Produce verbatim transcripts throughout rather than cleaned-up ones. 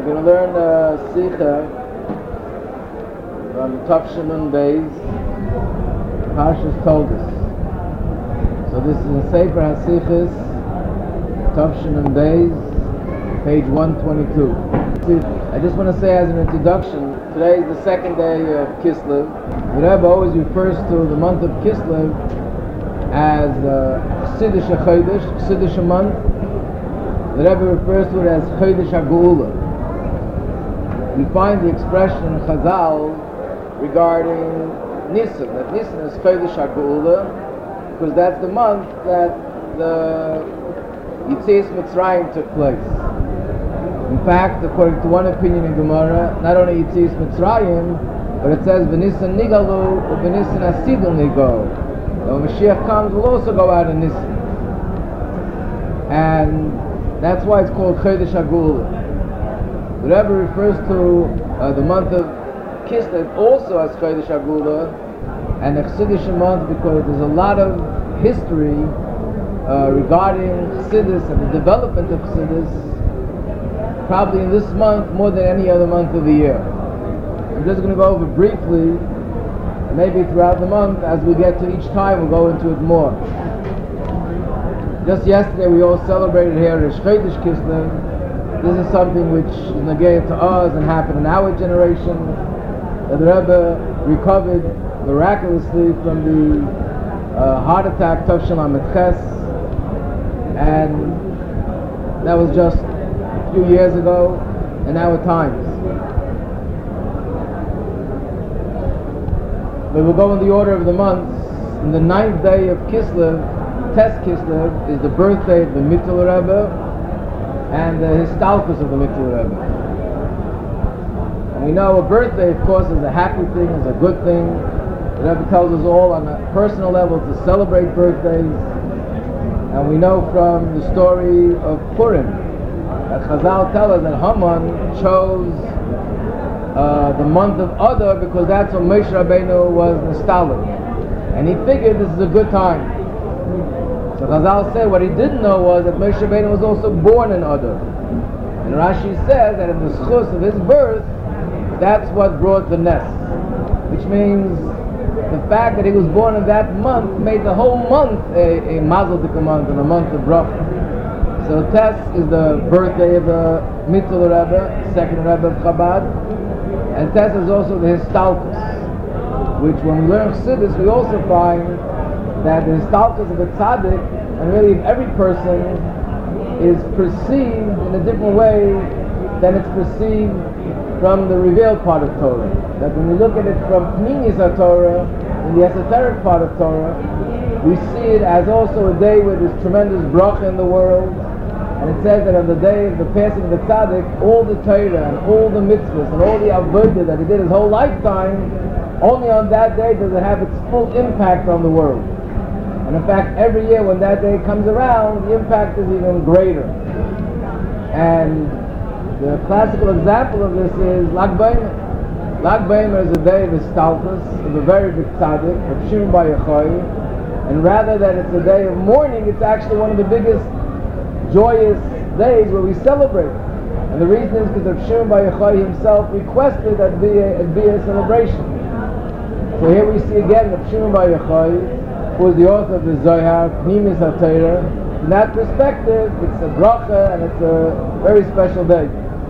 We're going to learn uh, Sikha from Tavshin Beis, Parshas Toldos. So this is a Sefer HaSichos, Tavshin Beis, page one twenty-two. I just want to say as an introduction, today is the second day of Kislev. The Rebbe always refers to the month of Kislev as Chassidish HaChodesh, Chassidish month. The Rebbe refers to it as Chodesh HaGeula. We find the expression in Chazal regarding Nisan, that Nisan is Chodesh HaGeula, because that's the month that the Yetzias Mitzrayim took place. In fact, according to one opinion in Gemara, not only Yetzias Mitzrayim, but it says V'Nisan Nigalu, V'Nisan Asidu Nigalu. When Mashiach comes, we'll also go out in Nisan. And that's why it's called Chodesh HaGeula. The Rebbe refers to uh, the month of Kislev also as Chodesh HaGeula and the Chassidish month because there's a lot of history uh, regarding Chassidus and the development of Chassidus, probably in this month more than any other month of the year. I'm just going to go over briefly, and maybe throughout the month, as we get to each time, we'll go into it more. Just yesterday we all celebrated here Rosh Chodesh Kislev. This is something which is negated to us and happened in our generation. That the Rebbe recovered miraculously from the uh, heart attack, Tavshin Lamed Ches, and that was just a few years ago in our times. But we'll go in the order of the months. In the ninth day of Kislev, Tes Kislev, is the birthday of the Mittel Rebbe and the Histalkus of the Mittel Rebbe. And we know a birthday, of course, is a happy thing, is a good thing. The Rebbe tells us all on a personal level to celebrate birthdays. And we know from the story of Purim that Chazal tell us that Haman chose uh, the month of Adar because that's when Moshe Rabbeinu was nostalgic. And he figured this is a good time. So Chazal said what he didn't know was that Moshe Rabbeinu was also born in Adar. And Rashi says that in the schus of his birth, that's what brought the nest. Which means the fact that he was born in that month made the whole month a, a Mazel Tov month and a month of bracha. So Tes is the birthday of the Mittel Rebbe, second Rebbe of Chabad. And Tes is also the Histalkus, which when we learn Chassidus we also find that the Histalkus of the Tzaddik, and really of every person, is perceived in a different way than it's perceived from the revealed part of Torah. That when we look at it from Pnimis HaTorah, in the esoteric part of Torah, we see it as also a day where there's tremendous bracha in the world. And it says that on the day of the passing of the Tzaddik, all the Torah and all the mitzvahs and all the avodah that he did his whole lifetime, only on that day does it have its full impact on the world. And in fact, every year when that day comes around, the impact is even greater. And the classical example of this is Lag Baimer. Lag Baimer is a day of Histalkus, of a very big tzaddik, of Shimon Bar Yochai, and rather than it's a day of mourning, it's actually one of the biggest joyous days where we celebrate. And the reason is because of Shimon Bar Yochai himself requested that it be a, it be a celebration. So here we see again that Shimon Bar Yochai, who is the author of the Zohar, Pnimis HaTorah. From that perspective, it's a bracha and it's a very special day.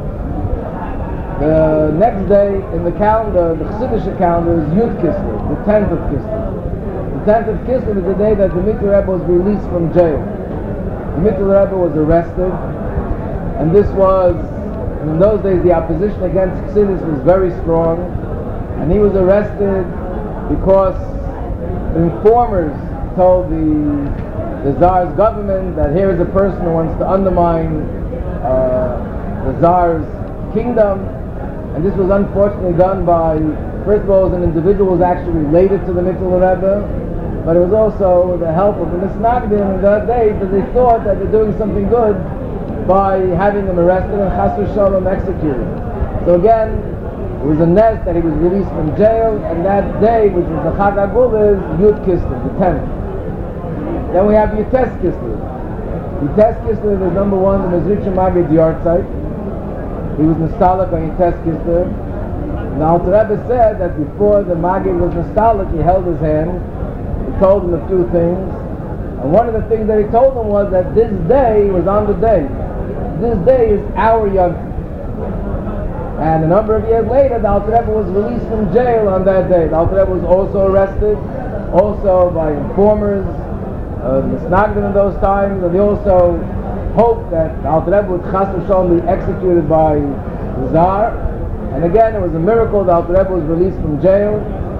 The next day in the calendar, the Chassidish calendar, is Yud Kislev, the tenth of Kislev. The tenth of Kislev is the day that the Mittel Rebbe was released from jail. The Mittel Rebbe was arrested, and this was, and in those days the opposition against Chassidus was very strong, and he was arrested because informers told the, the Tsar's government that here is a person who wants to undermine uh, the Tsar's kingdom. And this was unfortunately done by, first of all, it was an individual who was actually related to the Mittel Rebbe, but it was also with the help of the Misnagdim in that day, because they thought that they're doing something good by having him arrested and Chas v'Shalom executed. So again, it was a nest that he was released from jail, and that day, which was the Chag HaGeula, is Yud Kislev, the tenth. Then we have Yutes Kislev. Yutes Kislev is number one, the Mezritcha Magid Yartzeit. he was nostalgic on Tes Kislev. And the Alter Rebbe said that before the Maggid was nostalgic, he held his hand, he told him a few things, and one of the things that he told him was that this day was on the day. This day is our Yom Tov. And a number of years later, the Alter Rebbe was released from jail on that day. The Alter Rebbe was also arrested, also by informers, uh, the Misnagdim in those times, and they also hoped that the Alter Rebbe would chas v'shalom be executed by the Tsar. And again, it was a miracle. The Alter Rebbe was released from jail,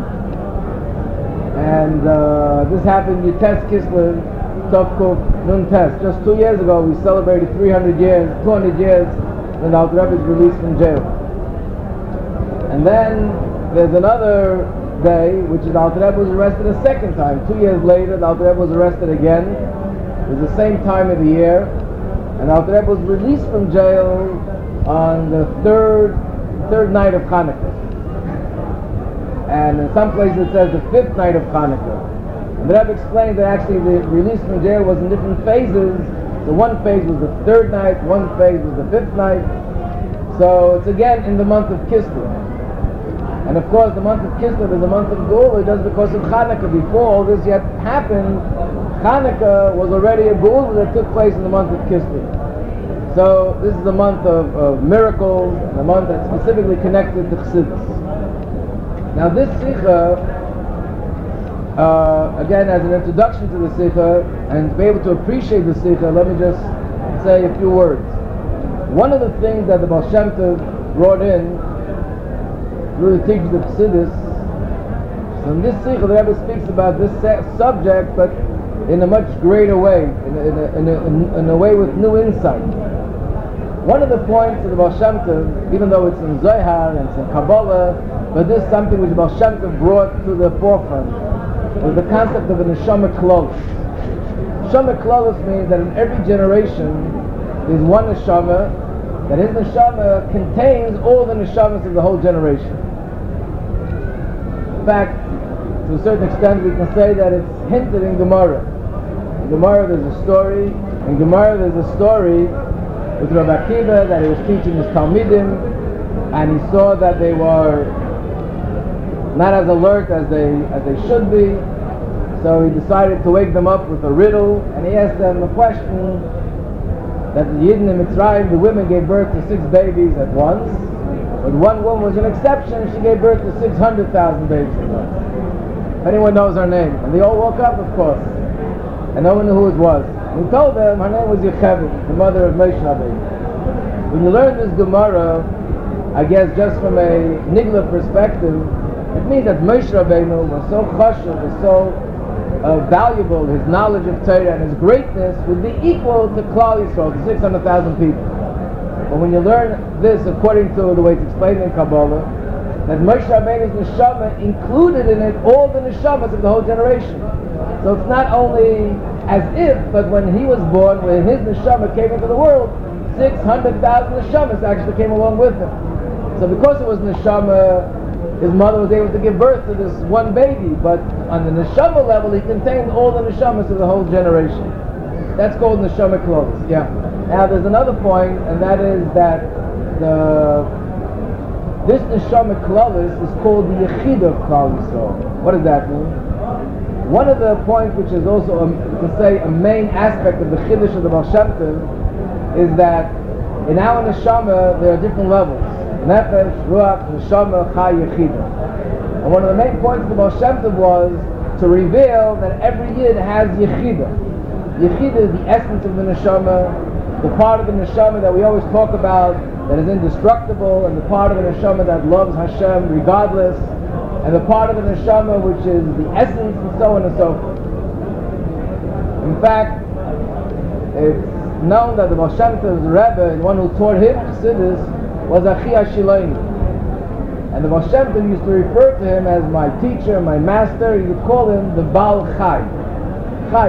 and uh, this happened in Tes Kislev, Tovkuf Nun Tes. Just two years ago, we celebrated three hundred years, two hundred years when the Alter Rebbe was released from jail. And then there's another day, which is the Alter Rebbe was arrested a second time. Two years later, the Alter Rebbe was arrested again. It was the same time of the year, and the Alter Rebbe was released from jail on the third third night of Hanukkah. And in some places it says the fifth night of Hanukkah. And the Rebbe explained that actually the release from jail was in different phases. The one phase was the third night, one phase was the fifth night. So it's again in the month of Kislev. And of course the month of Kislev is a month of Geula just because of Hanukkah. Before all this yet happened, Hanukkah was already a Geula that took place in the month of Kislev. So this is a month of, of miracles, a month that's specifically connected to Chassidus. Now this Sikha, uh, again as an introduction to the Sikha, and to be able to appreciate the Sikha, let me just say a few words. One of the things that the Baal Shem Tov brought in through the teachings of Chassidus, so in this Sikha the Rebbe speaks about this subject, but in a much greater way, in a, in a, in a, in a way with new insight. One of the points of the Baal Shem Tov, even though it's in Zohar and it's in Kabbalah, but this is something which the Baal Shem Tov brought to the forefront, was the concept of a Neshama Klolos. Neshama Klolos means that in every generation there's one Neshama, that his Neshama contains all the Neshamas of the whole generation. In fact, to a certain extent we can say that it's hinted in Gemara. In Gemara there's a story, in Gemara there's a story with Rabbi Akiva that he was teaching his Talmidim, and he saw that they were not as alert as they as they should be, so he decided to wake them up with a riddle, and he asked them a question that the Yidden in Mitzrayim, the women gave birth to six babies at once, but one woman was an exception, she gave birth to six hundred thousand babies at once. If anyone knows her name, and they all woke up, of course, and no one knew who it was. We told them her name was Yocheved, the mother of Moshe Rabbeinu. When you learn this Gemara, I guess just from a Nigla perspective, it means that Moshe Rabbeinu was so chashuv, was so uh, valuable, his knowledge of Torah and his greatness would be equal to Klal Yisrael, to six hundred thousand people. But when you learn this according to the way it's explained in Kabbalah, that Moshe Rabbeinu's neshama included in it all the neshamas of the whole generation. So it's not only as if, but when he was born, when his neshama came into the world, six hundred thousand neshamas actually came along with him. So because it was neshama, his mother was able to give birth to this one baby, but on the neshama level, he contained all the neshamas of the whole generation. That's called neshama klolos. Yeah. Now there's another point, and that is that the this neshama klolos is called the yechid of Klal Yisrael. What does that mean? One of the points, which is also, a, to say, a main aspect of the chiddush of the Baal Shem Tov, is that in our neshama there are different levels: nefesh, ruach, neshama, chai, yechida. And one of the main points of the Baal Shem Tov was to reveal that every yid has yechida. Yechida is the essence of the neshama, the part of the neshama that we always talk about, that is indestructible, and the part of the neshama that loves Hashem regardless, and the part of the neshama which is the essence, and so on and so forth. In fact, it's known that the Baal Shem Tov's Rebbe, the one who taught him Chassidus, was Achi HaShiloini. And the Baal Shem Tov used to refer to him as my teacher, my master. He would call him the Baal Chai. Chai.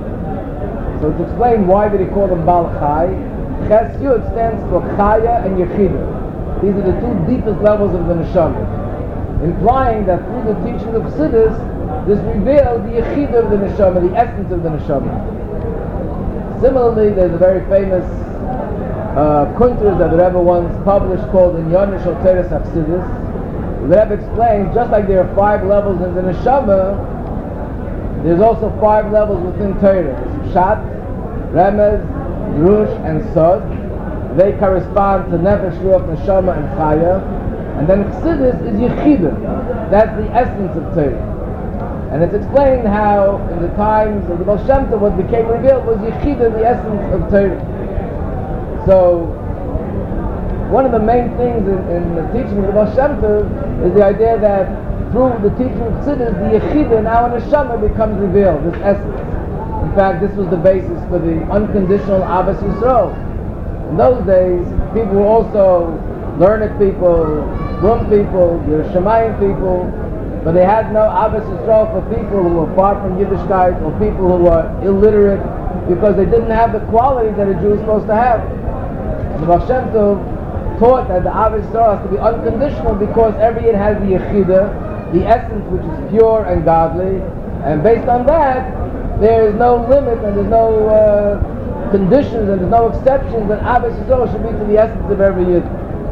So it's explained why did he call him Baal Chai. Ches Yud stands for Chaya and Yechida. These are the two deepest levels of the neshama, implying that through the teaching of Chassidus, this reveals the Yechida of the neshama, the essence of the neshama. Similarly, there's a very famous uh, kunters that the Rebbe once published called in Yonish Teres Achsidis. The Rebbe explained, just like there are five levels in the neshama, there's also five levels within Torah. Pshat, Remez, Rush, and Sod. They correspond to Nefesh, Ruach, Neshama, and Chaya. And then Chassidus is Yechidah. That's the essence of Torah. And it's explained how in the times of the Baal Shem Tov what became revealed was Yechidah, the essence of Torah. So, one of the main things in, in the teaching of the Baal Shem Tov is the idea that through the teaching of Chassidus, the Yechidah, now in Neshama, becomes revealed, this essence. In fact, this was the basis for the unconditional Ahavas Yisrael. In those days, people were also learned people, Rum people, the Shemayim people, but they had no Ahavas Yisrael for people who were far from Yiddishkeit or people who were illiterate because they didn't have the quality that a Jew is supposed to have. And the Baal Shem Tov taught that the Ahavas Yisrael has to be unconditional because every Yid has the Yechidah, the essence which is pure and godly, and based on that, there is no limit and there's no uh, conditions and there's no exceptions that Ahavas Yisrael should be to the essence of every Yid.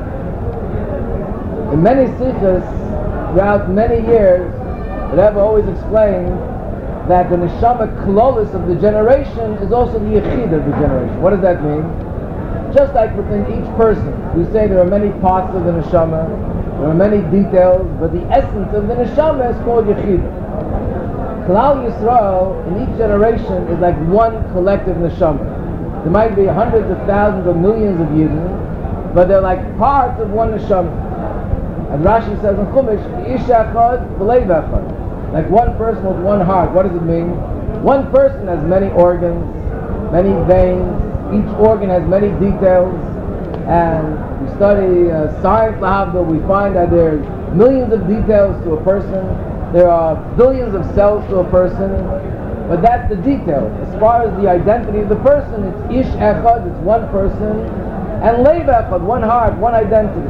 In many sikhs, throughout many years, the Rebbe always explained that the neshama klolis of the generation is also the yechidah of the generation. What does that mean? Just like within each person, we say there are many parts of the neshama, there are many details, but the essence of the neshama is called yechidah. Klal Yisrael in each generation is like one collective neshama. There might be hundreds of thousands or millions of yidden, but they're like parts of one neshama. And Rashi says in Chumash, Isha echad v'leiv echad, like one person with one heart. What does it mean? One person has many organs, many veins. Each organ has many details. And we study uh, science, lahavdil, we find that there's millions of details to a person. There are billions of cells to a person. But that's the detail. As far as the identity of the person, it's ish echad, it's one person, and leiv echad, one heart, one identity.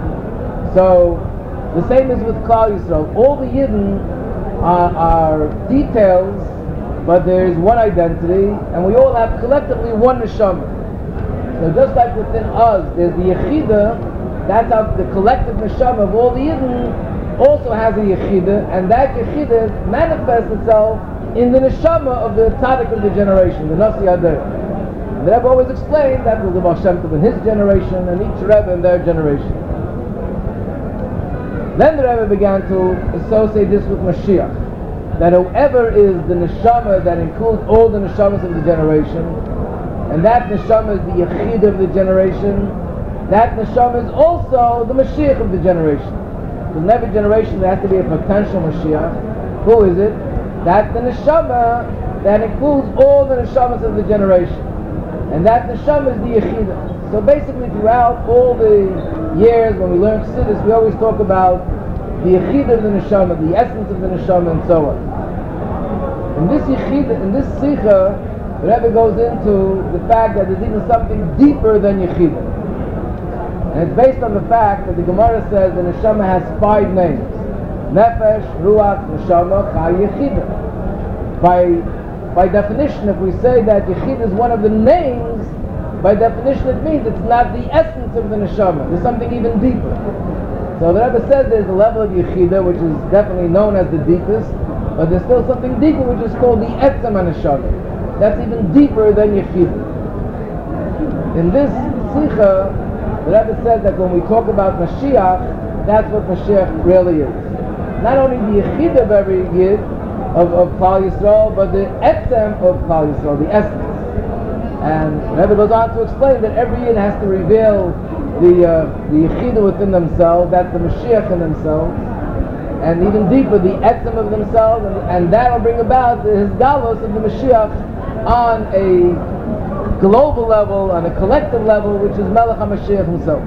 So, the same is with Klal Yisrael. All the Yidden are, are details, but there is one identity, and we all have collectively one neshama. So just like within us, there's the Yechidah, that's how the collective neshama of all the Yidden also has a Yechidah, and that Yechidah manifests itself in the neshama of the tzaddik of the generation, the Nasi Adar. The Rebbe always explained that was the Baal Shem Tov in his generation, and each Rebbe in their generation. Then the Rebbe began to associate this with Mashiach, that whoever is the neshama that includes all the neshamas of the generation, and that neshama is the yechid of the generation, that neshama is also the Mashiach of the generation. So in every generation there has to be a potential Mashiach. Who is it? That's the neshama that includes all the neshamas of the generation. And that neshama is the yechid. So basically throughout all the years when we learn Chassidus, we always talk about the Yechid of the Neshama, the essence of the Neshama, and so on. In this Yechid, in this Sikha, the Rebbe goes into the fact that there's even something deeper than Yechid. And it's based on the fact that the Gemara says the Neshama has five names. Nefesh, Ruach, Neshama, Chai, Yechid. By, by definition, if we say that Yechid is one of the names, by definition it means it's not the essence of the neshama. There's something even deeper. So the Rebbe says there's a level of Yechidah which is definitely known as the deepest, but there's still something deeper which is called the Etzem HaNeshama. That's even deeper than Yechidah. In this Sikha, the Rebbe says that when we talk about Mashiach, that's what Mashiach really is. Not only the Yechidah of every Yid, of, of Klal Yisrael, but the Etzem of Klal Yisrael, the essence. And the Rebbe goes on to explain that every Yid has to reveal the uh, the Yechidah within themselves, that's the Mashiach in themselves, and even deeper, the Etzem of themselves, and, and that will bring about the Hisgalos of the Mashiach on a global level, on a collective level, which is Melech HaMashiach himself.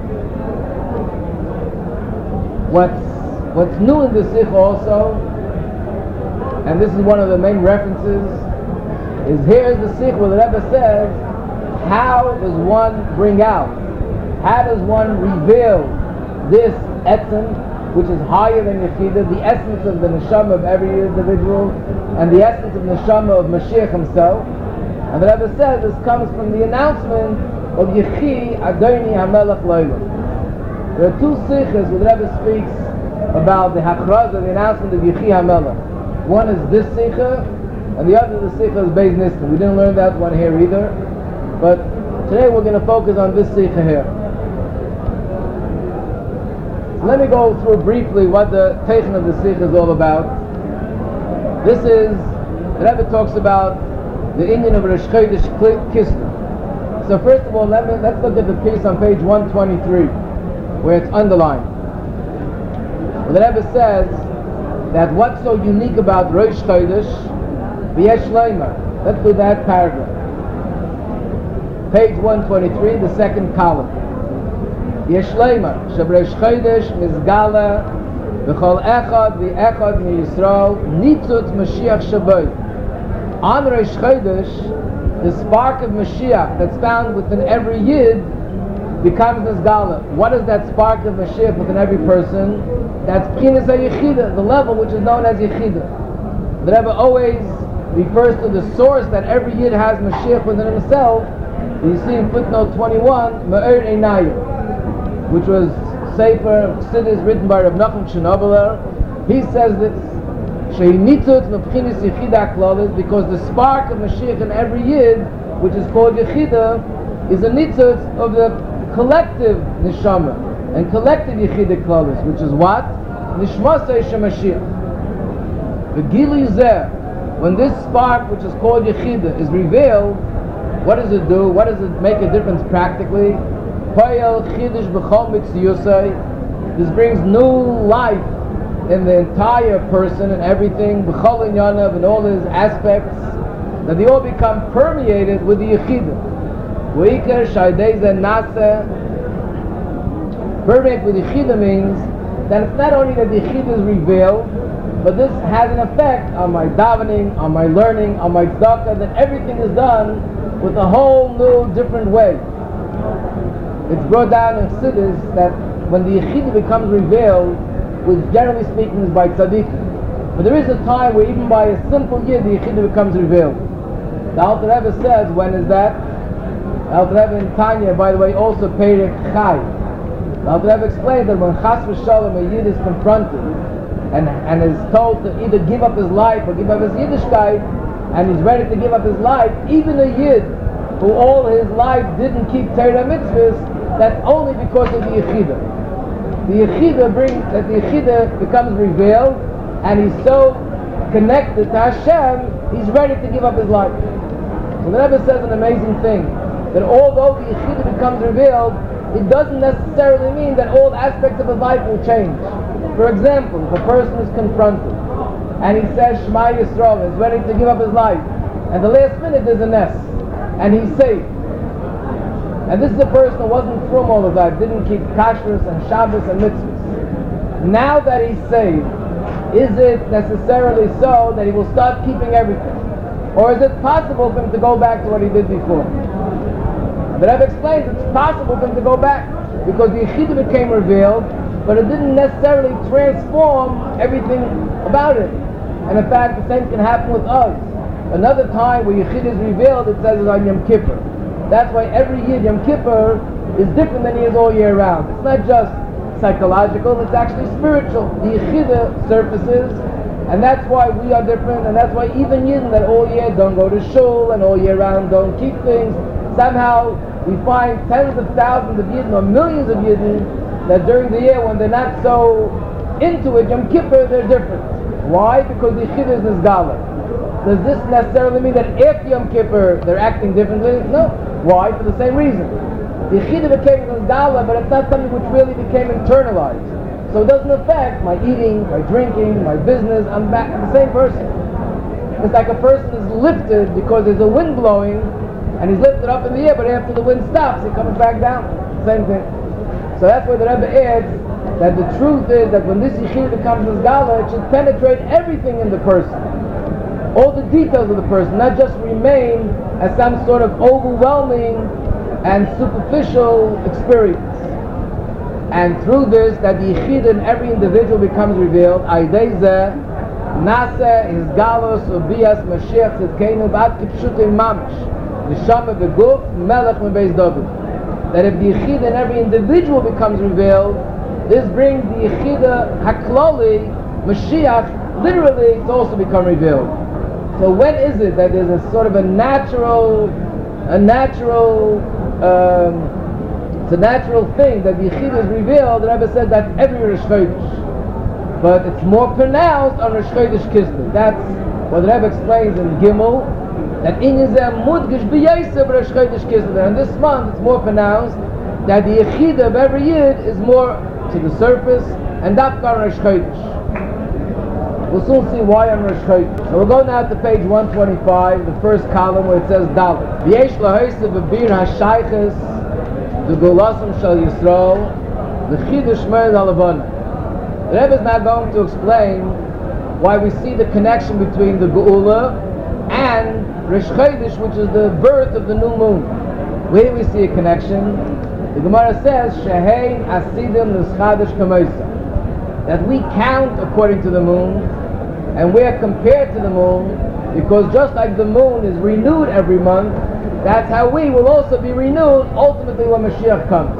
What's, what's new in this Sikh also, and this is one of the main references, is here's the Sikh where the Rebbe says, how does one bring out, how does one reveal this Etzem, which is higher than Yechidah, the essence of the Neshama of every individual, and the essence of the Neshama of Mashiach himself. And the Rebbe says this comes from the announcement of Yechi Adoni HaMelech Loilam. There are two sikhs where the Rebbe speaks about the Hachraz, the announcement of Yechi HaMelech. One is this sikha, and the other the sikha is Beis Nissan. We didn't learn that one here either, but today we're going to focus on this sikha here. So let me go through briefly what the teichin of the sikha is all about. This is, the Rebbe talks about the Indian of Rosh Chodesh Kislev. So first of all, let me, let's look at the piece on page one twenty-three, where it's underlined. The Rebbe says that what's so unique about Rosh Chodesh, v'yesh leimer. Let's do that paragraph. Page one twenty-three, the second column. V'yesh leimer, sheb Rosh Chodesh mizgala v'chol echad v'echad miYisrael nitzut Mashiach shaboy. On Rosh Chodesh, the spark of Mashiach that's found within every Yid becomes Nizgala. What is that spark of Mashiach within every person? That's P'chinas HaYechida, the level which is known as Yechida. The Rebbe always refers to the source that every Yid has Mashiach within himself. You see in footnote twenty-one, Me'er Einayim, which was Sefer Chassidus written by Rav Nachum Shnobeler. He says this, Sheinitzut Mepchinas Yechida Klalis, because the spark of Mashiach in every Yid, which is called Yechida, is a nitzut of the collective Neshama and collective Yechida Klalis, which is what? Nishmasei Shemashiach. The Gili Zeh, when this spark, which is called Yechida, is revealed, what does it do? What does it make a difference practically? Poyel Chidish B'chol Mitziyusei. This brings new life in the entire person and everything, B'chol Inyanav, and all his aspects, that they all become permeated with the Yechida. V'ikar Shaydei Zeh Naseh. Permeate with Yechida means that it's not only that the Yechida is revealed, but this has an effect on my davening, on my learning, on my tzedakah, that everything is done with a whole new, different way. It's brought down in Chassidus that when the Yechida becomes revealed, which generally speaking is by tzaddikim, but there is a time where even by a simple Yid, the Yechida becomes revealed. The Alter Rebbe says, when is that? The Alter Rebbe in Tanya, by the way, also Perek Chai. The Alter Rebbe explained that when Chas v'Shalom a Yid is confronted and, and is told to either give up his life or give up his Yiddishkeit, and he's ready to give up his life, even a Yid who all his life didn't keep Torah mitzvahs, that's only because of the Yechida. The Yechida brings, that the Yechida becomes revealed, and he's so connected to Hashem, he's ready to give up his life. So the Rebbe says an amazing thing, that although the Yechida becomes revealed, it doesn't necessarily mean that all aspects of his life will change. For example, if a person is confronted, and he says Shema Yisrael, is ready to give up his life, and the last minute there's a nest, and he's saved. And this is a person who wasn't from all of that, didn't keep kashrus and Shabbos and mitzvahs. Now that he's saved, is it necessarily so that he will start keeping everything? Or is it possible for him to go back to what he did before? The Rebbe explains it's possible for him to go back, because the Yechida became revealed, but it didn't necessarily transform everything about it. And in fact, the same can happen with us. Another time where Yechida is revealed, it says it's on Yom Kippur. That's why every year Yom Kippur is different than he is all year round. It's not just psychological, it's actually spiritual. The Yechida surfaces, and that's why we are different, and that's why even Yidden that all year don't go to shul, and all year round don't keep things, somehow we find tens of thousands of Yidden, or millions of Yidden, that during the year when they're not so into it, Yom Kippur, they're different. Why? Because the Yechida is Nizgala. Does this necessarily mean that after Yom Kippur they're acting differently? No. Why? For the same reason. The Yechida became Nizgala, but it's not something which really became internalized. So it doesn't affect my eating, my drinking, my business. I'm back, I'm the same person. It's like a person is lifted because there's a wind blowing, and he's lifted up in the air, but after the wind stops, he comes back down. Same thing. So that's why the Rebbe adds that the truth is that when this Yechida becomes Nizgala, it should penetrate everything in the person. All the details of the person, not just remain as some sort of overwhelming and superficial experience. And through this, that the Yechida in every individual becomes revealed, Aideze, Nase, His Galos, Ubias, Mashiach, Tzidkenu, Bad Kipshutim Mamish. Neshama Beguf, Melech Mebeis David. That if the Yechida in every individual becomes revealed, this brings the Yechida Haklali, Mashiach, literally to also become revealed. So when is it that there's a sort of a natural, a natural, um, it's a natural thing that the Yechida is revealed? The Rebbe said that every Rosh Chodesh, but it's more pronounced on Rosh Chodesh Kislev. That's what the Rebbe explains in Gimel, that in Yizem Mudgish B'Yosef Rosh Chodesh Kislev. And this month it's more pronounced that the Yechida of every Yid is more to the surface, and Dafka on Rosh Chodesh. We'll soon see why on Rosh Chodesh. So we'll go now to page one twenty-five, the first column where it says Dalet. V'yesh lahoyse v'bir ha'shayches v'gulasam shal Yisrael v'chidush me'ed halavana. The Rebbe is now going to explain why we see the connection between the Geula and Rosh Chodesh, which is the birth of the new moon. Where do we see a connection? The Gemara says, Shehein asidim l'schadish kamosa, that we count according to the moon, and we are compared to the moon, because just like the moon is renewed every month, that's how we will also be renewed ultimately when Mashiach comes.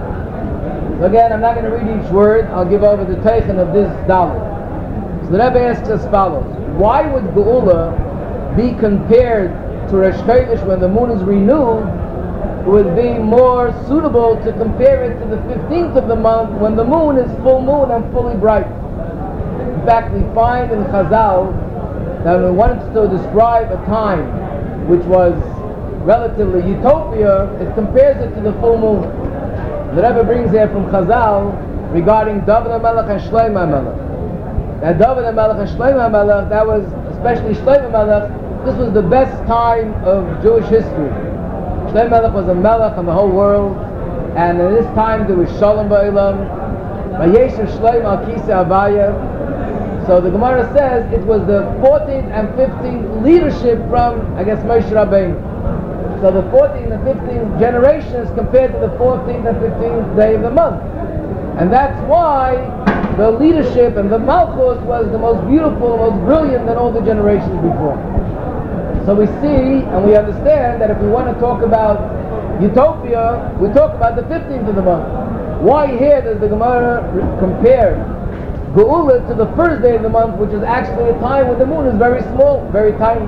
So again, I'm not going to read each word, I'll give over the teichen of this Dalet. So the Rebbe asks as follows: why would Geula be compared to Rosh Chodesh when the moon is renewed? It would be more suitable to compare it to the fifteenth of the month when the moon is full moon and fully bright. In fact, we find in Chazal that when one wants to describe a time which was relatively utopia, it compares it to the full moon. The Rebbe brings here from Chazal regarding David HaMelech and Shlomo HaMelech. That David HaMelech and Shlomo HaMelech, that was, especially Shlomo HaMelech, this was the best time of Jewish history. Shlomo HaMelech was a melech on the whole world, and in this time there was Shalom Ba'olam, Vayeshev Shlomo al Kisei Avaya. So the Gemara says it was the fourteenth and fifteenth leadership from, I guess, Moshe Rabbeinu. So the fourteenth and fifteenth generations compared to the fourteenth and fifteenth day of the month. And that's why the leadership and the Malchus was the most beautiful, the most brilliant than all the generations before. So we see and we understand that if we want to talk about utopia, we talk about the fifteenth of the month. Why here does the Gemara compare Geula to the first day of the month, which is actually a time when the moon is very small, very tiny?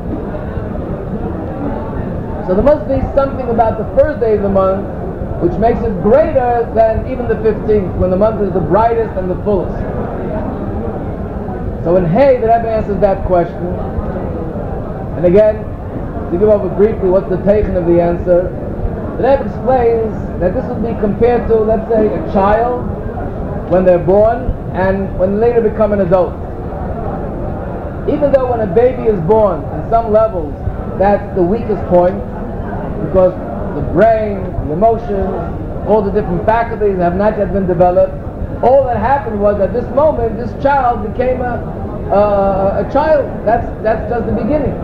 So there must be something about the first day of the month which makes it greater than even the fifteenth, when the month is the brightest and the fullest. So in Hay, the Rebbe answers that question. And again, to give over briefly what's the teichen of the answer, the Rebbe explains that this would be compared to, let's say, a child when they're born and when they later become an adult. Even though when a baby is born, in some levels, that's the weakest point, because the brain, the emotions, all the different faculties have not yet been developed. All that happened was at this moment, this child became a, a, a child. That's, that's just the beginning.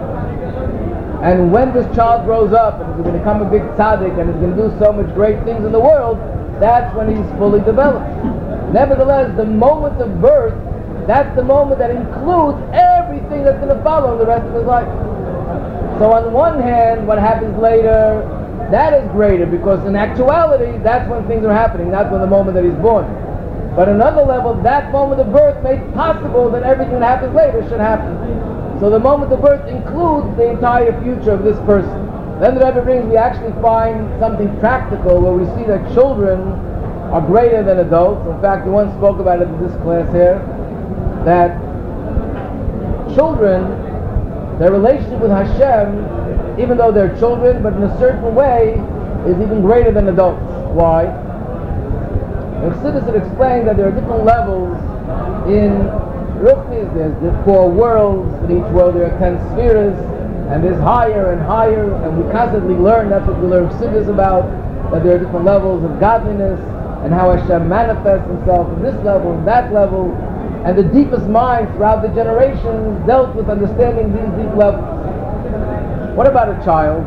And when this child grows up and is going to become a big tzaddik and is going to do so much great things in the world, that's when he's fully developed. Nevertheless, the moment of birth, that's the moment that includes everything that's going to follow the rest of his life. So on one hand, what happens later, that is greater, because in actuality, that's when things are happening, not when the moment that he's born. But on another level, that moment of birth makes possible that everything that happens later should happen. So the moment of birth includes the entire future of this person. Then the Rebbe brings, we actually find something practical where we see that children are greater than adults. In fact, we once spoke about it in this class here, that children, their relationship with Hashem, even though they're children, but in a certain way, is even greater than adults. Why? In Chassidus it explains that there are different levels in Ruchnis. There's the four worlds. In each world there are ten spheres, and there's higher and higher, and we constantly learn, that's what we learn Chassidus about, that there are different levels of godliness, and how Hashem manifests himself in this level, in that level, and the deepest minds throughout the generations dealt with understanding these deep levels. What about a child?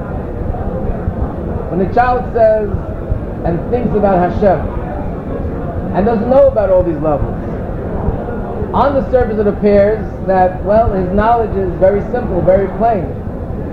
When a child says and thinks about Hashem and doesn't know about all these levels, on the surface it appears that, well, his knowledge is very simple, very plain.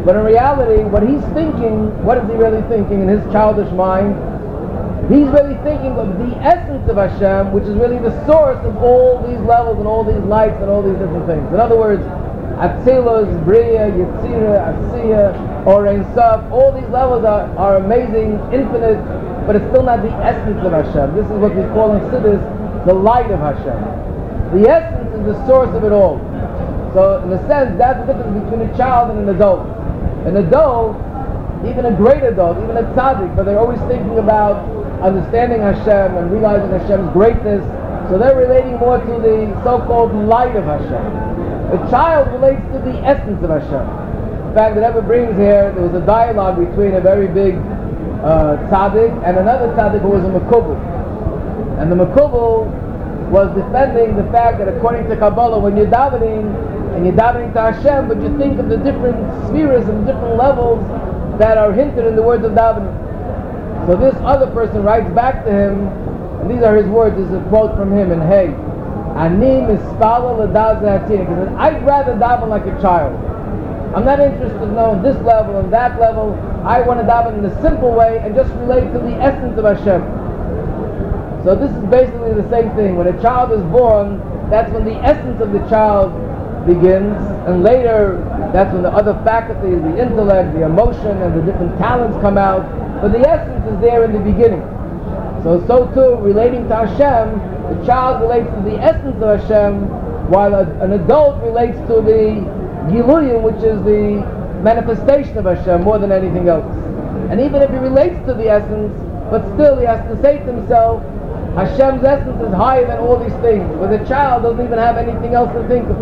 But in reality, what he's thinking, what is he really thinking in his childish mind? He's really thinking of the essence of Hashem, which is really the source of all these levels and all these lights and all these different things. In other words, Atzilus, Bria, Yetzira, Asiya, or Ein Sof, all these levels are, are amazing, infinite, but it's still not the essence of Hashem. This is what we call in Siddur the light of Hashem. The essence is the source of it all. So in a sense, that's the difference between a child and an adult. An adult, even a great adult, even a tzaddik, but they're always thinking about understanding Hashem and realizing Hashem's greatness, so they're relating more to the so-called light of Hashem. A child relates to the essence of Hashem. In fact, the Rebbe brings here, there was a dialogue between a very big uh, tzaddik and another tzaddik who was a Mekubal. And the Mekubal was defending the fact that according to Kabbalah, when you're davening, and you're davening to Hashem, but you think of the different spheres and different levels that are hinted in the words of davening. So this other person writes back to him, and these are his words, this is a quote from him in Hey. Ani mispala l'daz ha'atinik. He says, I'd rather daven like a child. I'm not interested in knowing this level and that level. I want to daven in a simple way and just relate to the essence of Hashem. So this is basically the same thing. When a child is born, that's when the essence of the child begins, and later that's when the other faculties, the intellect, the emotion, and the different talents come out. But the essence is there in the beginning. So, so too, relating to Hashem, the child relates to the essence of Hashem, while a, an adult relates to the Giluyim, which is the manifestation of Hashem more than anything else. And even if he relates to the essence, but still he has to say to himself, Hashem's essence is higher than all these things. But the child doesn't even have anything else to think of.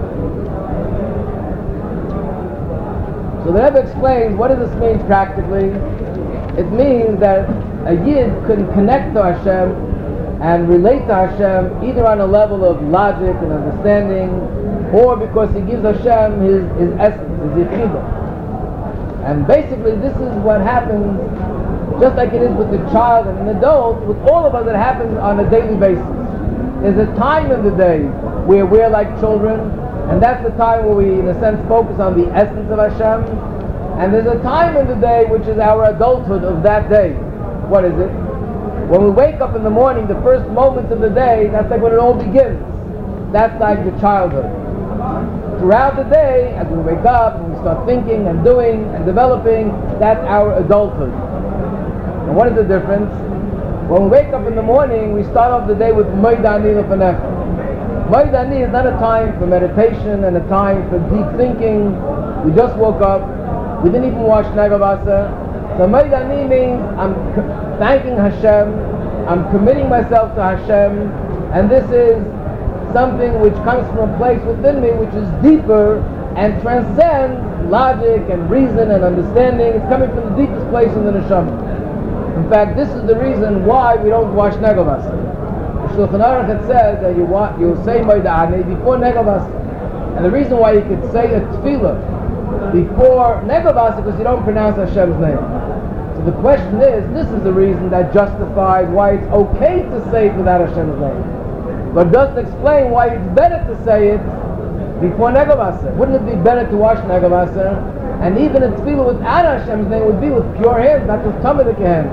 So the Rebbe explains, what does this mean practically? It means that a Yid can connect to Hashem and relate to Hashem either on a level of logic and understanding, or because he gives Hashem his, his essence, his yichidah. And basically this is what happens, just like it is with the child and an adult, with all of us it happens on a daily basis. There's a time in the day where we're like children, and that's the time where we, in a sense, focus on the essence of Hashem. And there's a time in the day which is our adulthood of that day. What is it? When we wake up in the morning, the first moments of the day, that's like when it all begins. That's like the childhood. Throughout the day, as we wake up and we start thinking and doing and developing, that's our adulthood. And what is the difference? When we wake up in the morning, we start off the day with Moidani Lefanecha. Moidani is not a time for meditation and a time for deep thinking. We just woke up. We didn't even wash Nagavasa. So Moidani means I'm c- thanking Hashem, I'm committing myself to Hashem, and this is something which comes from a place within me which is deeper and transcends logic and reason and understanding. It's coming from the deepest place in the neshama. In fact, this is the reason why we don't wash Nagavasa. The Shulchan Aruch had said that you want, you'll say Moidani before Nagavasa. And the reason why you could say a tefillah before Negavasa because you don't pronounce Hashem's name. So the question is, this is the reason that justifies why it's okay to say it without Hashem's name. But doesn't explain why it's better to say it before Negavasa. Wouldn't it be better to wash Negavasa? And even a tefillah without Hashem's name would be with pure hands, not with Talmudic hands.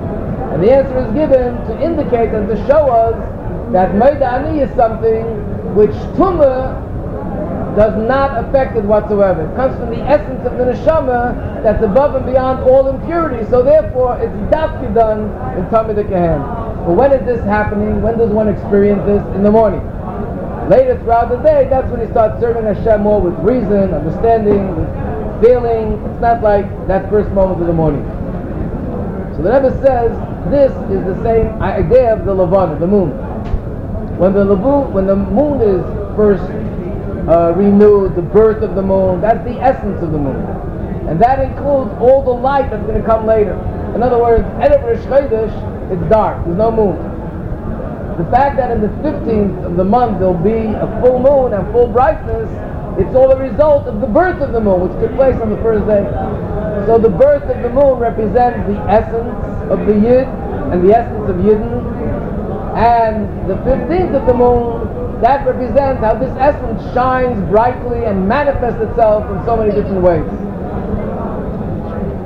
And the answer is given to indicate and to show us that Moidani is something which Tumah does not affect it whatsoever. It comes from the essence of the neshama that's above and beyond all impurity. So therefore, it's dafki done in Talmudic hand. But when is this happening? When does one experience this? In the morning. Later throughout the day, that's when he starts serving Hashem more with reason, understanding, with feeling. It's not like that first moment of the morning. So the Rebbe says this is the same idea of the Levana, the moon. When the levu, when the moon is first Uh, renewed, the birth of the moon, that's the essence of the moon. And that includes all the light that's going to come later. In other words, Erev Rosh Chodesh, it's dark, there's no moon. The fact that in the fifteenth of the month there'll be a full moon and full brightness, it's all a result of the birth of the moon, which took place on the first day. So the birth of the moon represents the essence of the Yid and the essence of Yidden. And the fifteenth of the moon, that represents how this essence shines brightly and manifests itself in so many different ways.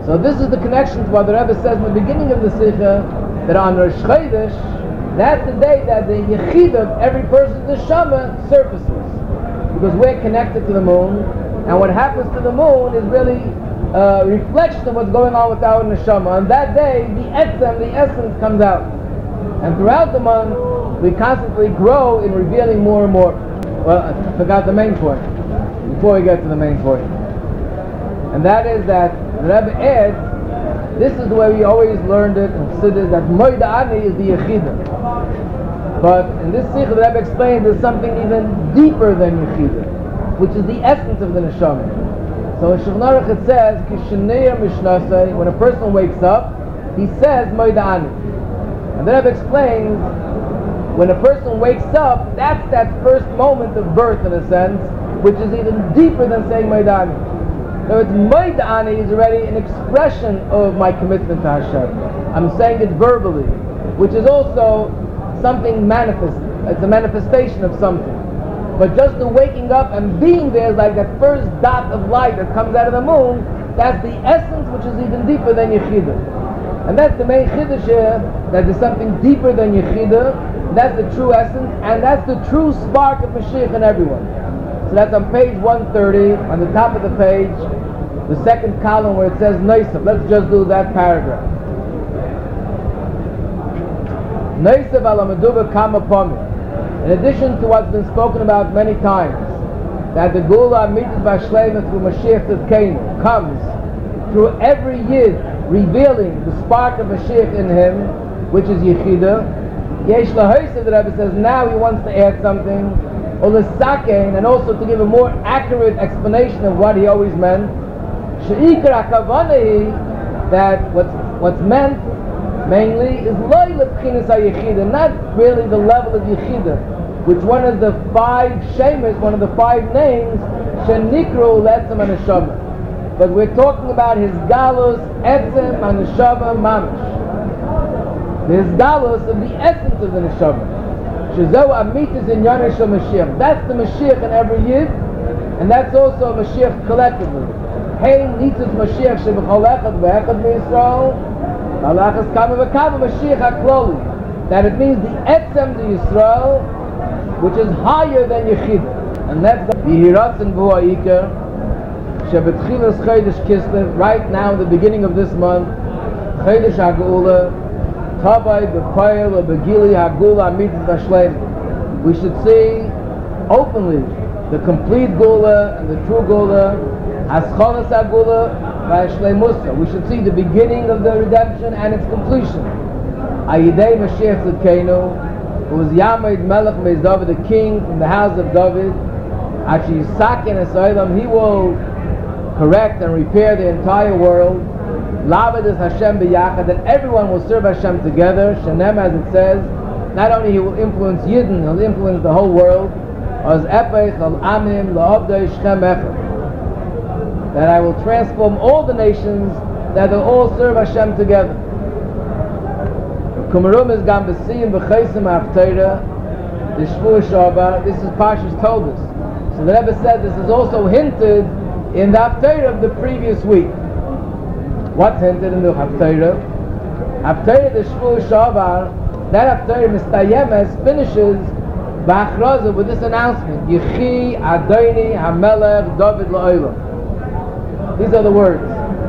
So this is the connection to what the Rebbe says in the beginning of the Sikha, that on Rosh Chodesh, that's the day that the Yechid of every person's neshama surfaces. Because we're connected to the moon, and what happens to the moon is really a reflection of what's going on with our neshama. On that day, the etzem, the essence comes out. And throughout the month, we constantly grow in revealing more and more. Well, I forgot the main point, before we get to the main point. And that is that the Rebbe adds, this is the way we always learned it and considered that Moed Ani is the Yechidah. But in this Sikh, the Rebbe explains there's something even deeper than Yechidah, which is the essence of the Neshama. So in Shulchan Aruch it says, Kishnei Mishnasei, when a person wakes up, he says Moed Ani. And the Rebbe explains, when a person wakes up, that's that first moment of birth in a sense, which is even deeper than saying Moed Ani. So it's Moed Ani is already an expression of my commitment to Hashem. I'm saying it verbally, which is also something manifest. It's a manifestation of something. But just the waking up and being there is like that first dot of light that comes out of the moon. That's the essence, which is even deeper than Yechidah. And that's the main Chiddush here, that there's something deeper than Yechidah. That's the true essence, and that's the true spark of Mashiach in everyone. So that's on page one thirty, on the top of the page, the second column where it says Noisav. Let's just do that paragraph. Noisav ala meduba kama pomi. In addition to what's been spoken about many times, that the Gula Amitis Vashleima through Mashiach Tzidkeinu comes through every Yid revealing the spark of Mashiach in him, which is Yechidah. Yesh lahoyse, the Rebbe says, now he wants to add something, or l'sakein, and also to give a more accurate explanation of what he always meant. She'ikar hakavanahi, that what's, what's meant mainly is loy lebchinas ha-yechidah, not really the level of Yechidah, which one of the five shemas, one of the five names, shenikru le'etzem ha-neshama. But we're talking about his galus, etzem ha-neshama mamish. The galus of the essence of the neshama. Shezeu amitis in Yonah shel Mashiach. That's the Mashiach in every Yid, and that's also a Mashiach collectively. Hey, nitzes Mashiach shebechol echad ve'echad miYisrael, halachas kama v'kama Mashiach hakloli. That it means the etzem to Yisrael, which is higher than Yechidah, and that's the Yihiratzen V'hu Ha'ikar shebetchilas Chodesh Kislev. Right now, in the beginning of this month, Chodesh HaGeula. We should see openly the complete Gula and the true Gula, Haschonas HaGula v'Hashleimusa. We should see the beginning of the redemption and its completion. Ayidei Mashiach Tzidkeinu, who was Yamed Melech Beis David, the king from the house of David. Achi Yisaken Esaylam, he will correct and repair the entire world. Labed is Hashem b'yachad, that everyone will serve Hashem together. Shenem, as it says, not only he will influence Yidden, he'll influence the whole world. As epech al amim la'obdei shchem echad, that I will transform all the nations, that they'll all serve Hashem together. Kumarum is gam b'siyim b'chaisim ha'afteira, the Shvuah Shabbat. This is Parshas told us. So the Rebbe said this is also hinted in the Haftarah of the previous week. What's hinted in the Haftarah? Haftarah the Shvuah Shabbat, that Haftarah Mistayemes finishes Ba'achraza with this announcement: Yechi Adoni HaMelech David La'olam. These are the words.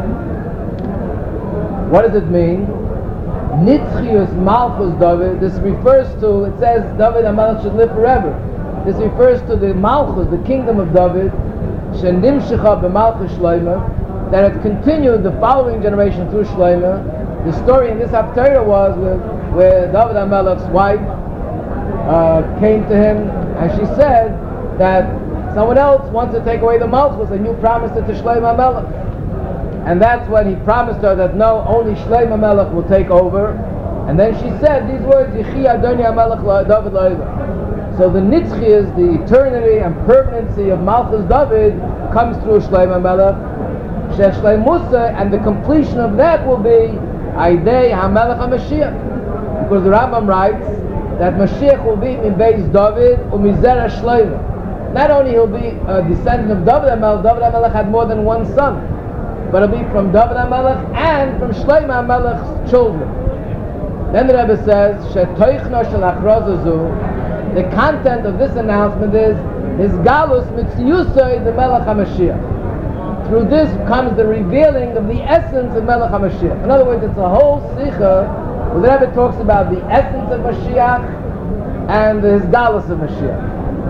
What does it mean? Nitzchius Malchus David. This refers to, it says David HaMelech should live forever. This refers to the Malchus, the kingdom of David, Shenimshecha b'Malchus Shloimeh, that had continued the following generation through Shloimeh. The story in this Haftarah was with, where David HaMelech's wife uh, came to him, and she said that someone else wants to take away the Malchus, and you promised it to Shloimeh HaMelech. And that's when he promised her that no, only Shloimeh HaMelech will take over. And then she said these words, Yechi Adoni HaMelech David La'olam. So the Nitzchias, the eternity and permanency of Malchus David, comes through Shloimeh HaMelech. Shech Shleimusa, and the completion of that will be Aidei HaMelech HaMashiach. Because the Rambam writes that Mashiach will be in Beis David u'mizera Shloimeh. Not only he'll be a descendant of David HaMelech, David HaMelech had more than one son. but it'll be from David HaMelech and from Shlomo HaMelech's children. Then the Rebbe says, Shetoichno shel achroza zu, the content of this announcement is his galus mitziyusoi the Melech HaMashiach. Through this comes the revealing of the essence of Melech HaMashiach. In other words, it's a whole sikha where the Rebbe talks about the essence of Mashiach and his galus of Mashiach.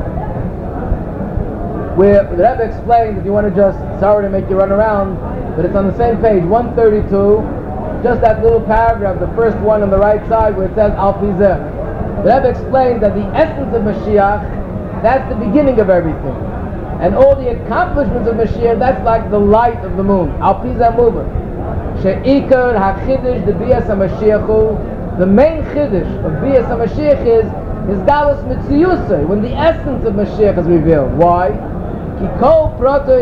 Where the Rebbe explained, if you want to just, sorry to make you run around, but it's on the same page, one thirty-two, just that little paragraph, the first one on the right side where it says Al Pi Zeh. The Rebbe explained that the essence of Mashiach, that's the beginning of everything. And all the accomplishments of Mashiach, that's like the light of the moon. Al Pi Zeh Mubin. She'ikar ha'chidish de Bias HaMashiachu. The main chiddush of Bias HaMashiach is his galus mitziyusei, when the essence of Mashiach is revealed. Why? All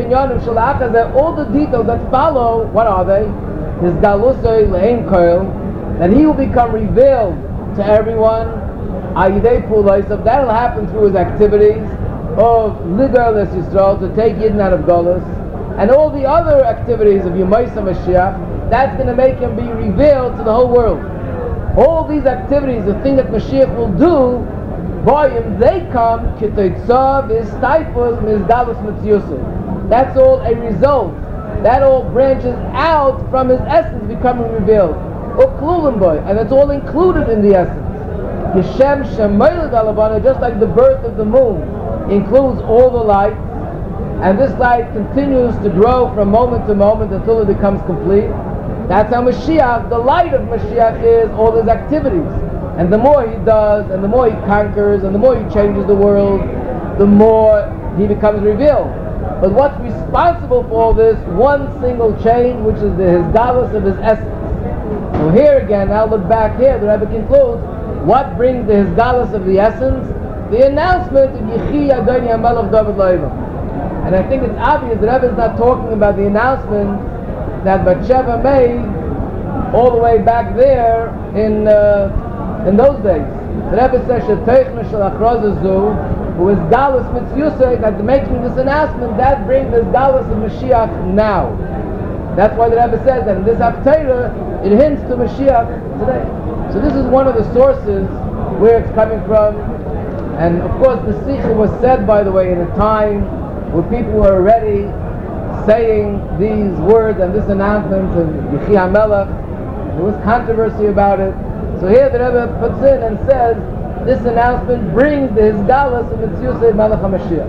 the details that follow, what are they? His galusay le'ein koil, that he will become revealed to everyone. Ayidei pulaisav, that'll happen through his activities of ligar les Yisrael, to take Yidden out of Golus, and all the other activities of Yemaisa Mashiach. That's going to make him be revealed to the whole world. All these activities, the thing that Mashiach will do, by him they come k'toitzav v'stifus mizgalus mitziyusei. That's all a result. That all branches out from his essence becoming revealed. Uklulim boy, and it's all included in the essence. Yeshem shemayel galabana, just like the birth of the moon includes all the light, and this light continues to grow from moment to moment until it becomes complete. That's how Mashiach, the light of Mashiach, is all his activities. And the more he does, and the more he conquers, and the more he changes the world, the more he becomes revealed. But what's responsible for all this? One single change, which is the hisgalus of his essence. So here again, now look back here, the Rebbe concludes, what brings the hisgalus of the essence? The announcement of Yechi Adoni HaMelech David Lo'elam. And I think it's obvious the Rebbe is not talking about the announcement that Batsheva made all the way back there in uh, in those days. The Rebbe says, Sheteichna shel achroza zu, who is galus mitziyusei, that making this announcement, that brings this galus of Mashiach now. That's why the Rebbe says that in this Haftarah, it hints to Mashiach today. So this is one of the sources where it's coming from. And of course the Sikha was said, by the way, in a time where people were already saying these words and this announcement of Yechi HaMelech. There was controversy about it. So here the Rebbe puts in and says, this announcement brings the hisgalus of Mitziyusei Melech HaMashiach.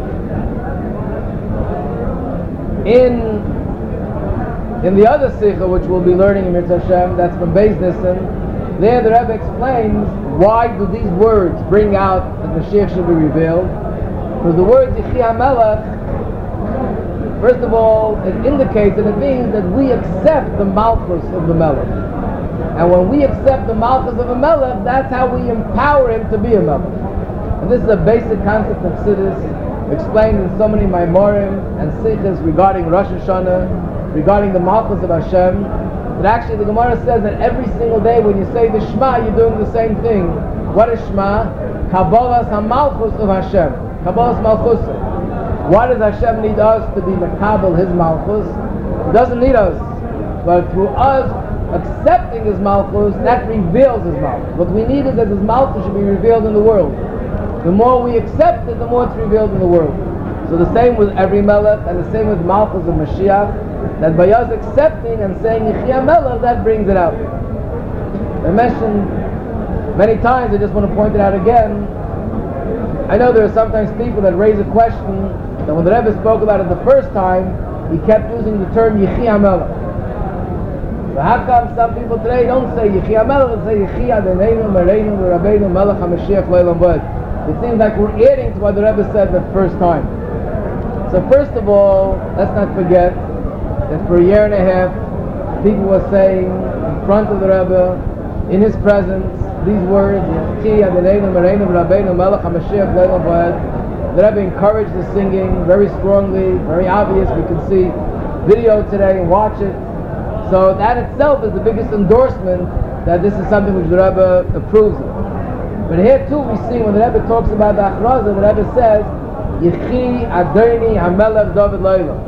In in the other Sikha, which we'll be learning in Mitzvah Hashem, that's from Beis Nissen, there the Rebbe explains why do these words bring out that Mashiach should be revealed. Because the words Yechi HaMelech, first of all, it indicates and it means that we accept the Malchus of the Melech. And when we accept the Malchus of a Melech, that's how we empower him to be a Melech. And this is a basic concept of Siddur, explained in so many Maimorim and Sikhs regarding Rosh Hashanah, regarding the Malchus of Hashem. But actually the Gemara says that every single day when you say the Shema, you're doing the same thing. What is Shema? Kabbalas HaMalchus of Hashem. Kabbalas Malchus. Why does Hashem need us to be Makabal His Malchus? He doesn't need us. But through us accepting His Malchus, that reveals His Malchus. What we need is that His Malchus should be revealed in the world. The more we accept it, the more it's revealed in the world. So the same with every Melech, and the same with Malchus of Mashiach, that by us accepting and saying Yechi HaMelech, that brings it out. I mentioned many times, I just want to point it out again. I know there are sometimes people that raise a question that when the Rebbe spoke about it the first time, he kept using the term Yechi HaMelech. So how come some people today don't say Yechi HaMelech, they say Yechi Adoneinu Mereinu Rabbeinu Melech HaMashiach Leilam V'ed? It seems like we're adding to what the Rebbe said the first time. So first of all, let's not forget that for a year and a half, people were saying in front of the Rebbe, in his presence, these words, Yechi Adoneinu Mereinu Rabbeinu Melech HaMashiach Leilam V'ed. The Rebbe encouraged the singing very strongly, very obvious. We can see video today and watch it. So that itself is the biggest endorsement that this is something which the Rebbe approves of. But here too we see when the Rebbe talks about the Achraza, the Rebbe says, Yechi Adoni HaMelech David Lo'elam.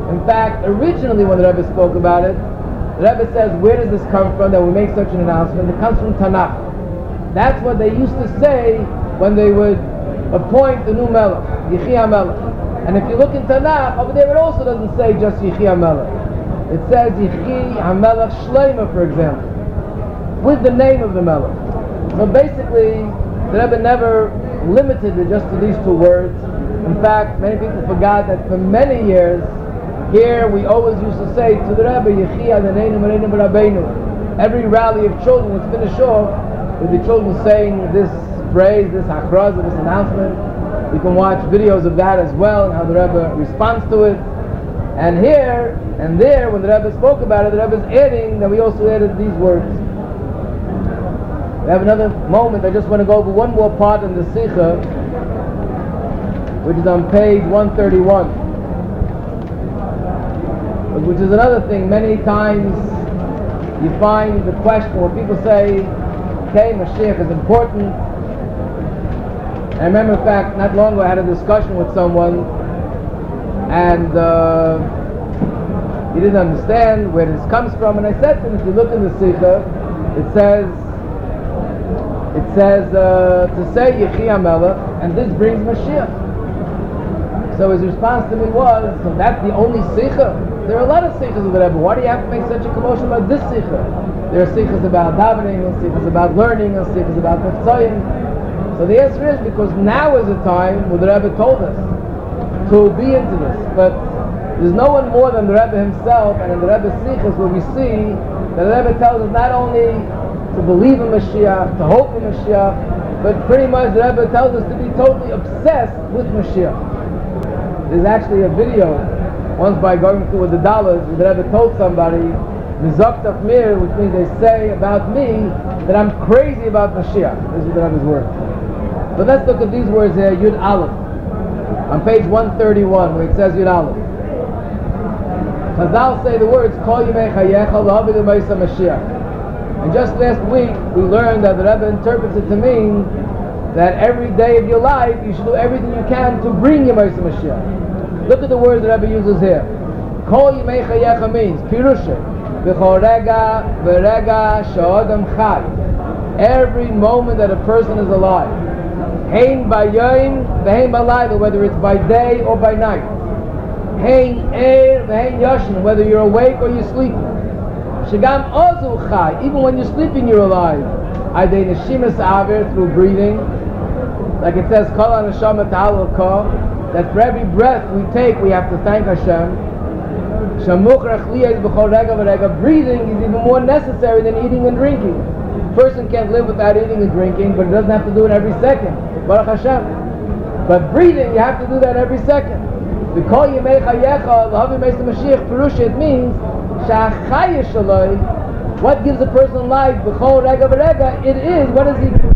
In fact, originally when the Rebbe spoke about it, the Rebbe says, where does this come from that we make such an announcement? It comes from Tanakh. That's what they used to say when they would appoint the new Melech, Yechi HaMelech. And if you look in Tanakh, over there it also doesn't say just Yechi HaMelech. It says Yechi HaMelech Shleima, for example, with the name of the Melech. So basically, the Rebbe never limited it just to these two words. In fact, many people forgot that for many years, here we always used to say to the Rebbe, Yechi Adoneinu Moreinu V'Rabbeinu. Every rally of children would finish off with the children saying this phrase, this hakrazah, this announcement. You can watch videos of that as well, and how the Rebbe responds to it. And here and there, when the Rebbe spoke about it, the Rebbe is adding that we also added these words. We have another moment. I just want to go over one more part in the Sikha, which is on page one thirty-one. Which is another thing. Many times you find the question where people say, okay, Mashiach is important. I remember, in fact, not long ago I had a discussion with someone, and uh, he didn't understand where this comes from. And I said to him, if you look in the Sikha, it says, it says uh, to say Yechi HaMelech, and this brings Mashiach. So his response to me was, so that's the only Sikha? There are a lot of Sikhas of the Rebbe. Why do you have to make such a commotion about this Sikha? There are Sikhas about davening, and Sikhas about learning, and Sikhas about Meftzayim. So the answer is because now is the time when the Rebbe told us to be into this. But there's no one more than the Rebbe himself, and in the Rebbe's Sikhas where we see that the Rebbe tells us not only to believe in Mashiach, to hope in Mashiach, but pretty much the Rebbe tells us to be totally obsessed with Mashiach. There's actually a video once by going through with the dollars, the Rebbe told somebody, Mizoktaf Mir, which means they say about me that I'm crazy about Mashiach. This is the Rebbe's word. So let's look at these words here, Yud Aleph, on page one thirty-one, where it says Yud Aleph. Chazal say the words, Kol Yimei Chayecha L'Havi L'Moisa Mashiach. And just last week, we learned that the Rebbe interprets it to mean that every day of your life, you should do everything you can to bring Yimoisa Mashiach. Look at the words the Rebbe uses here. Kol Yimei Chayecha means, Pirusha, B'chol Rega V'Rega Sha'odam Chai. Every moment that a person is alive. Hein B'Yoyim V'Hein B'Layla, whether it's by day or by night. Hein Er V'Hein Yoshin, whether you're awake or you're sleeping. Shagam Ozu Chai, even when you're sleeping you're alive. Adei Neshimas Aver, through breathing. Like it says, Kol HaNeshama Ta'alel Kol, that for every breath we take, we have to thank Hashem. Breathing is even more necessary than eating and drinking. A person can't live without eating and drinking, but he doesn't have to do it every second. Baruch Hashem. But breathing, you have to do that every second. It means, what gives a person life? It is, what is he?